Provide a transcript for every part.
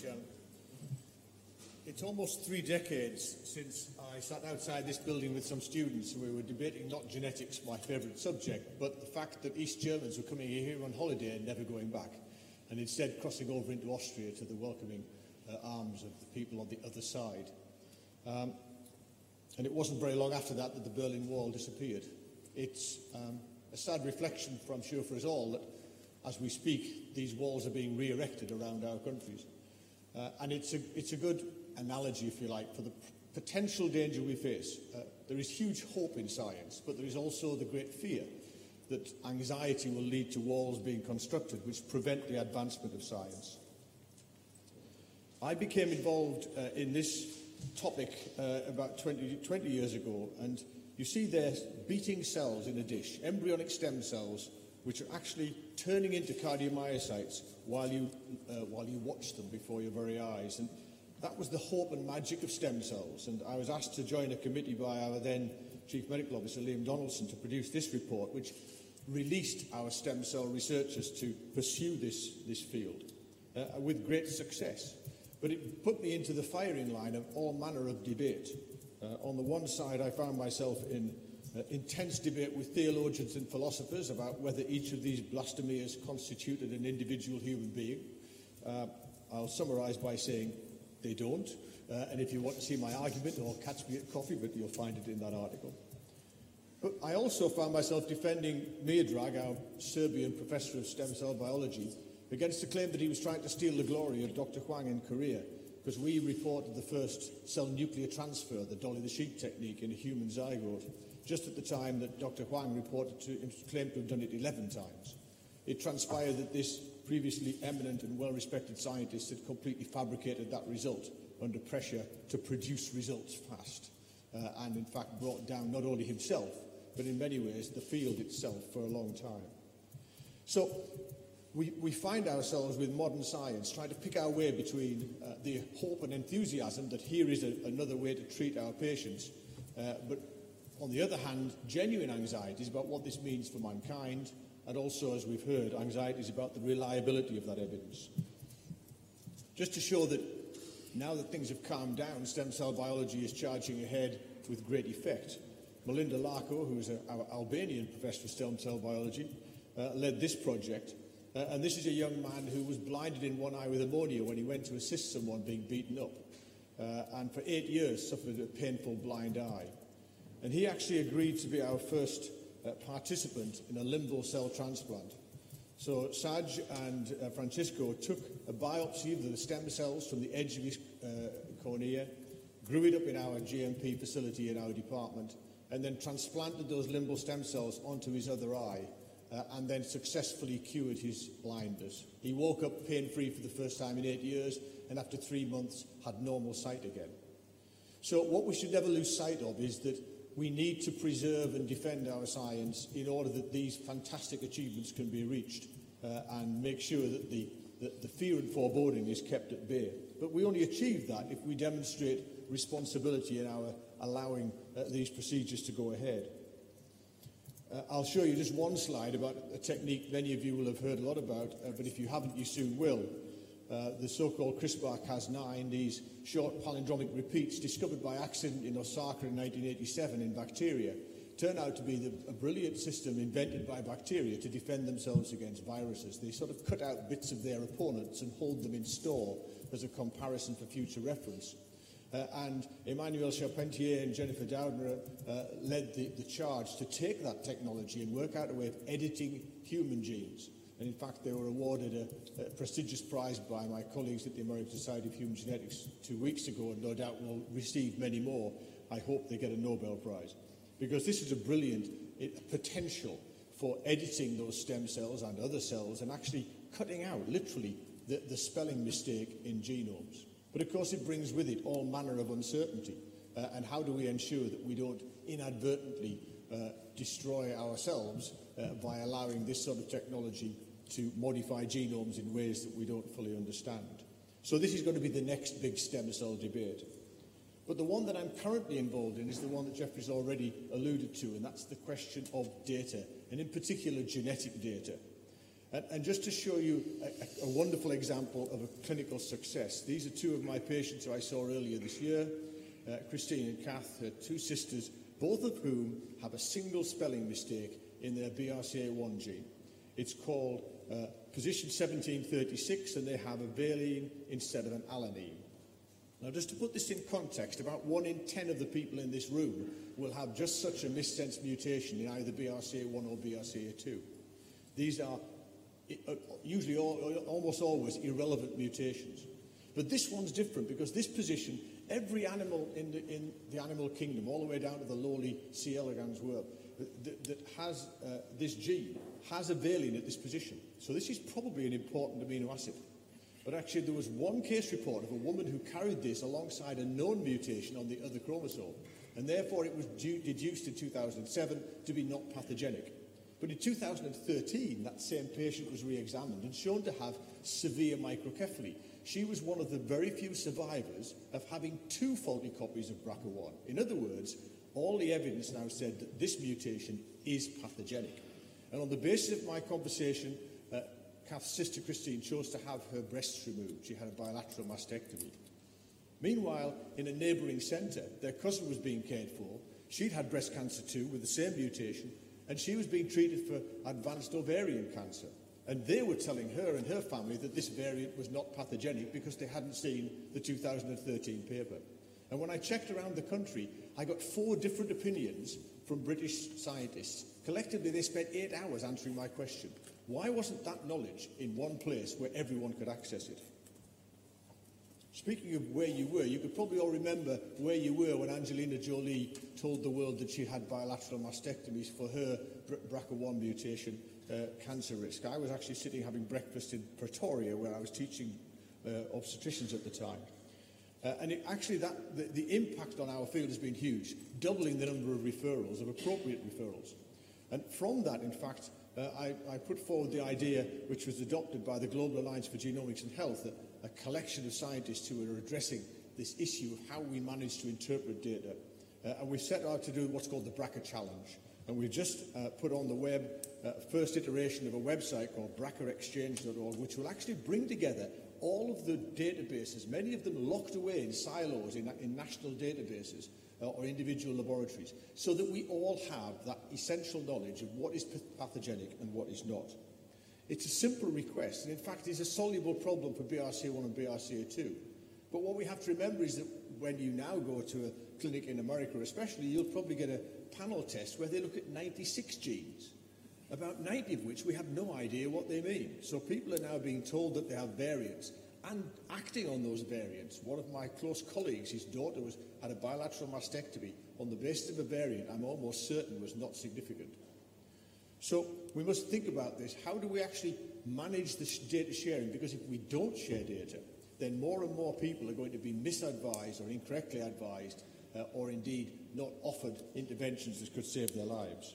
Chairman. It's almost 3 decades since I sat outside this building with some students and we were debating not genetics, my favourite subject, but the fact that East Germans were coming here on holiday and never going back, and instead crossing over into Austria to the welcoming arms of the people on the other side. And it wasn't very long after that that the Berlin Wall disappeared. It's a sad reflection, for I'm sure for us all, that as we speak, these walls are being re-erected around our countries. And it's a good analogy, if you like, for the potential danger we face. There is huge hope in science, but there is also the great fear that anxiety will lead to walls being constructed which prevent the advancement of science. I became involved in this topic about 20 years ago, and you see there beating cells in a dish, embryonic stem cells, which are actually turning into cardiomyocytes while you watch them before your very eyes. And that was the hope and magic of stem cells. And I was asked to join a committee by our then Chief Medical Officer, Liam Donaldson, to produce this report, which released our stem cell researchers to pursue this field with great success. But it put me into the firing line of all manner of debate. On the one side, I found myself in intense debate with theologians and philosophers about whether each of these blastomeres constituted an individual human being. I'll summarise by saying they don't. And if you want to see my argument, or catch me at coffee, but you'll find it in that article. But I also found myself defending Miodrag, our Serbian professor of stem cell biology, against the claim that he was trying to steal the glory of Dr. Huang in Korea, because we reported the first cell nuclear transfer, the Dolly the Sheep technique, in a human zygote, just at the time that Dr. Huang claimed to have done it 11 times. It transpired that this previously eminent and well-respected scientist had completely fabricated that result under pressure to produce results fast, and in fact brought down not only himself, but in many ways the field itself for a long time. So we find ourselves with modern science trying to pick our way between the hope and enthusiasm that here is another way to treat our patients, but on the other hand, genuine anxieties about what this means for mankind, and also, as we've heard, anxieties about the reliability of that evidence. Just to show that now that things have calmed down, stem cell biology is charging ahead with great effect. Melinda Larko, who is our Albanian professor of stem cell biology, led this project. And this is a young man who was blinded in one eye with ammonia when he went to assist someone being beaten up. And for 8 years suffered a painful blind eye. And he actually agreed to be our first participant in a limbal cell transplant. So Saj and Francisco took a biopsy of the stem cells from the edge of his cornea, grew it up in our GMP facility in our department, and then transplanted those limbal stem cells onto his other eye, and then successfully cured his blindness. He woke up pain-free for the first time in 8 years, and after 3 months had normal sight again. So what we should never lose sight of is that we need to preserve and defend our science in order that these fantastic achievements can be reached, and make sure that the fear and foreboding is kept at bay. But we only achieve that if we demonstrate responsibility in our allowing these procedures to go ahead. I'll show you just one slide about a technique many of you will have heard a lot about, but if you haven't, you soon will. The so-called CRISPR-Cas9, these short palindromic repeats discovered by accident in Osaka in 1987 in bacteria, turn out to be a brilliant system invented by bacteria to defend themselves against viruses. They sort of cut out bits of their opponents and hold them in store as a comparison for future reference. And Emmanuel Charpentier and Jennifer Doudna led the charge to take that technology and work out a way of editing human genes. And in fact, they were awarded a prestigious prize by my colleagues at the American Society of Human Genetics 2 weeks ago, and no doubt will receive many more. I hope they get a Nobel Prize. Because this is a brilliant potential for editing those stem cells and other cells and actually cutting out, literally, the spelling mistake in genomes. But of course, it brings with it all manner of uncertainty. And how do we ensure that we don't inadvertently destroy ourselves by allowing this sort of technology to modify genomes in ways that we don't fully understand? So this is going to be the next big stem cell debate. But the one that I'm currently involved in is the one that Geoffrey's already alluded to, and that's the question of data, and in particular genetic data. And just to show you a wonderful example of a clinical success, these are two of my patients who I saw earlier this year, Christine and Kath, her two sisters, both of whom have a single spelling mistake in their BRCA1 gene. It's called position 1736, and they have a valine instead of an alanine. Now, just to put this in context, about 1 in 10 of the people in this room will have just such a missense mutation in either BRCA1 or BRCA2. These are usually almost always irrelevant mutations. But this one's different because this position, every animal in the animal kingdom, all the way down to the lowly C. elegans world, that has this gene, has a valine at this position. So this is probably an important amino acid. But actually there was one case report of a woman who carried this alongside a known mutation on the other chromosome, and therefore it was deduced in 2007 to be not pathogenic. But in 2013, that same patient was re-examined and shown to have severe microcephaly. She was one of the very few survivors of having 2 faulty copies of BRCA1. In other words, all the evidence now said that this mutation is pathogenic. And on the basis of my conversation, Kath's sister Christine chose to have her breasts removed. She had a bilateral mastectomy. Meanwhile, in a neighbouring centre, their cousin was being cared for. She'd had breast cancer too, with the same mutation, and she was being treated for advanced ovarian cancer. And they were telling her and her family that this variant was not pathogenic because they hadn't seen the 2013 paper. And when I checked around the country, I got 4 different opinions from British scientists. Collectively, they spent 8 hours answering my question. Why wasn't that knowledge in one place where everyone could access it? Speaking of where you were, you could probably all remember where you were when Angelina Jolie told the world that she had bilateral mastectomies for her BRCA1 mutation cancer risk. I was actually sitting having breakfast in Pretoria, where I was teaching obstetricians at the time. And the impact on our field has been huge, doubling the number of referrals, of appropriate referrals. And from that, in fact, I put forward the idea, which was adopted by the Global Alliance for Genomics and Health, a collection of scientists who are addressing this issue of how we manage to interpret data. And we set out to do what's called the BRCA Challenge. And we've just put on the web first iteration of a website called BRCAexchange.org, which will actually bring together all of the databases, many of them locked away in silos in national databases or individual laboratories, so that we all have that essential knowledge of what is pathogenic and what is not. It's a simple request, and in fact is a soluble problem for BRCA1 and BRCA2. But what we have to remember is that when you now go to a clinic in America especially, you'll probably get a panel test where they look at 96 genes, about 90 of which we have no idea what they mean. So people are now being told that they have variants and acting on those variants. One of my close colleagues, his daughter had a bilateral mastectomy on the basis of a variant I'm almost certain was not significant. So we must think about this. How do we actually manage this data sharing? Because if we don't share data, then more and more people are going to be misadvised or incorrectly advised or indeed not offered interventions that could save their lives.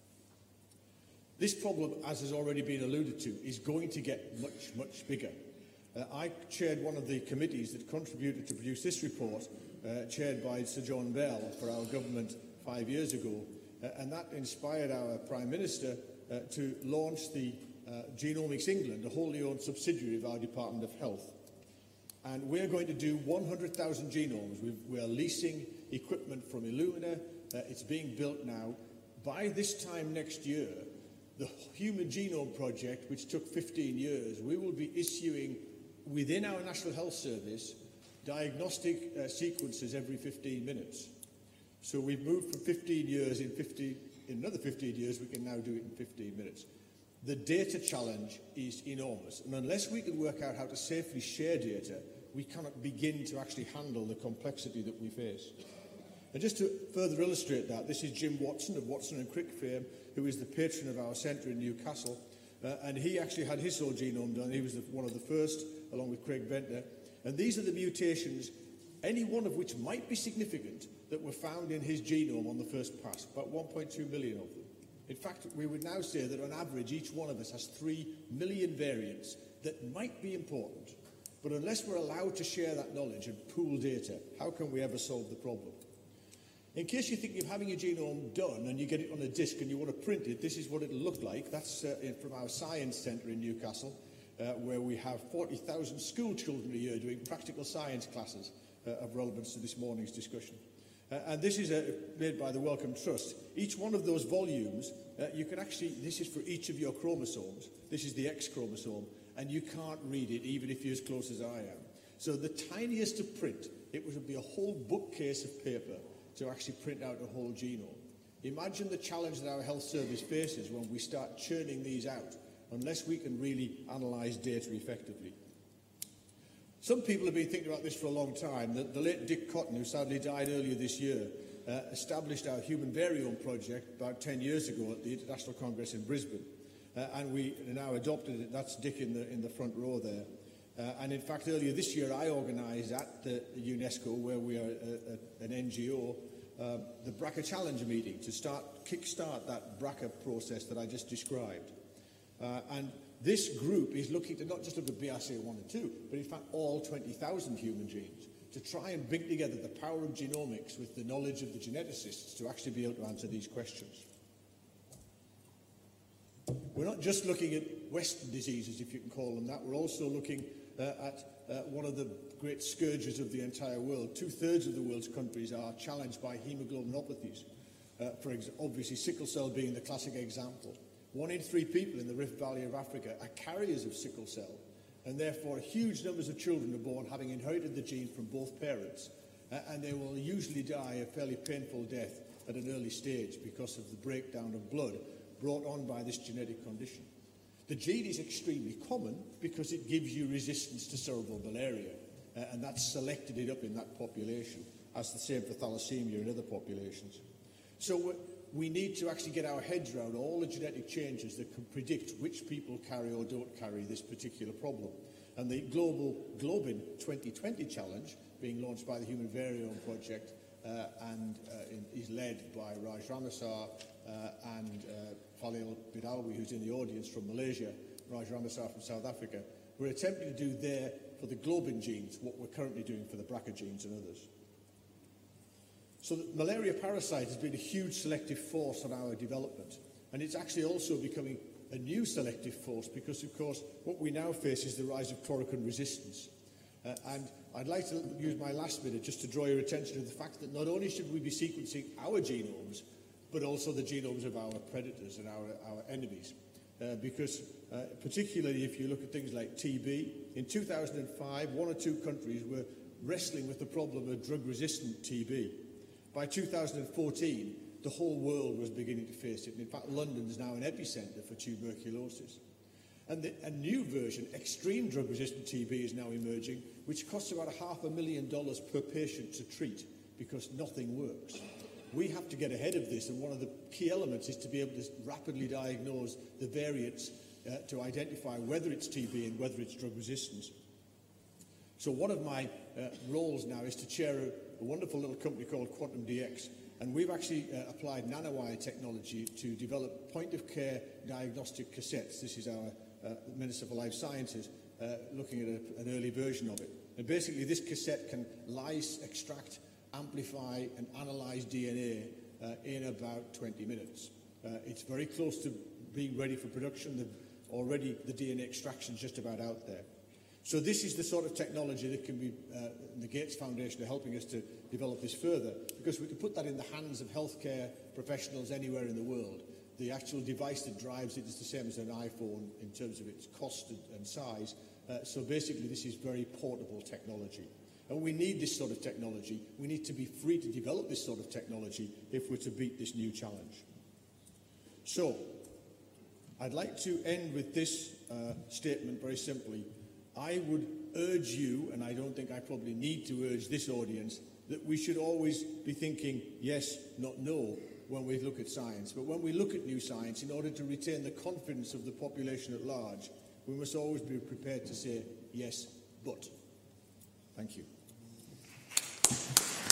This problem, as has already been alluded to, is going to get much, much bigger. I chaired one of the committees that contributed to produce this report, chaired by Sir John Bell for our government 5 years ago, and that inspired our Prime Minister to launch the Genomics England, a wholly owned subsidiary of our Department of Health. And we're going to do 100,000 genomes. We're leasing equipment from Illumina. It's being built now. By this time next year, the Human Genome Project, which took 15 years, we will be issuing within our National Health Service diagnostic sequences every 15 minutes. So we've moved from 15 years, in another 15 years we can now do it in 15 minutes. The data challenge is enormous, and unless we can work out how to safely share data, we cannot begin to actually handle the complexity that we face. And just to further illustrate that, this is Jim Watson of Watson and Crick fame, who is the patron of our centre in Newcastle, and he actually had his whole genome done. He was one of the first, along with Craig Venter. And these are the mutations, any one of which might be significant, that were found in his genome on the first pass, about 1.2 million of them. In fact, we would now say that on average, each one of us has 3 million variants that might be important. But unless we're allowed to share that knowledge and pool data, how can we ever solve the problem? In case you're thinking of having your genome done and you get it on a disc and you want to print it, this is what it'll look like. That's from our science centre in Newcastle, where we have 40,000 school children a year doing practical science classes of relevance to this morning's discussion. And this is made by the Wellcome Trust. Each one of those volumes, you can actually, this is for each of your chromosomes. This is the X chromosome, and you can't read it even if you're as close as I am. So the tiniest of print, it would be a whole bookcase of paper to actually print out a whole genome. Imagine the challenge that our health service faces when we start churning these out, unless we can really analyse data effectively. Some people have been thinking about this for a long time. The late Dick Cotton, who sadly died earlier this year, established our Human Variome project about 10 years ago at the International Congress in Brisbane. And we now adopted it. That's Dick in the front row there. And in fact, earlier this year, I organised at the UNESCO, where we are an NGO, the BRCA Challenge meeting to kick-start that BRCA process that I just described. And this group is looking to not just look at BRCA1 and 2, but in fact all 20,000 human genes, to try and bring together the power of genomics with the knowledge of the geneticists to actually be able to answer these questions. We're not just looking at Western diseases, if you can call them that. We're also looking at one of the great scourges of the entire world. 2/3 of the world's countries are challenged by hemoglobinopathies. Obviously, sickle cell being the classic example. 1 in 3 people in the Rift Valley of Africa are carriers of sickle cell, and therefore huge numbers of children are born having inherited the gene from both parents, and they will usually die a fairly painful death at an early stage because of the breakdown of blood brought on by this genetic condition. The gene is extremely common because it gives you resistance to cerebral malaria, and that's selected it up in that population, as the same for thalassemia and other populations. So we need to actually get our heads around all the genetic changes that can predict which people carry or don't carry this particular problem. And the Global Globin 2020 Challenge, being launched by the Human Variome Project, is led by Raj Ramasar and Falil Bidalwi, who's in the audience from Malaysia, Raj Ramasar from South Africa. We're attempting to do there for the globin genes what we're currently doing for the BRCA genes and others. So the malaria parasite has been a huge selective force on our development, and it's actually also becoming a new selective force because, of course, what we now face is the rise of chloroquine resistance. And I'd like to use my last minute just to draw your attention to the fact that not only should we be sequencing our genomes, but also the genomes of our predators and our enemies. Because particularly if you look at things like TB, in 2005, 1 or 2 countries were wrestling with the problem of drug-resistant TB. By 2014, the whole world was beginning to face it. And in fact, London is now an epicentre for tuberculosis. And a new version, extreme drug-resistant TB, is now emerging, which costs about $500,000 per patient to treat because nothing works. We have to get ahead of this, and one of the key elements is to be able to rapidly diagnose the variants to identify whether it's TB and whether it's drug resistance. So one of my roles now is to chair a wonderful little company called Quantum DX, and we've actually applied nanowire technology to develop point-of-care diagnostic cassettes. This is our Minister for Life Sciences looking at an early version of it. And basically this cassette can lyse, extract, amplify and analyse DNA in about 20 minutes. It's very close to being ready for production. Already the DNA extraction is just about out there. So this is the sort of technology that can be, the Gates Foundation are helping us to develop this further, because we can put that in the hands of healthcare professionals anywhere in the world. The actual device that drives it is the same as an iPhone in terms of its cost and size. So basically this is very portable technology. And we need this sort of technology. We need to be free to develop this sort of technology if we're to beat this new challenge. So I'd like to end with this statement very simply. I would urge you, and I don't think I probably need to urge this audience, that we should always be thinking yes, not no, when we look at science. But when we look at new science, in order to retain the confidence of the population at large, we must always be prepared to say yes, but. Thank you.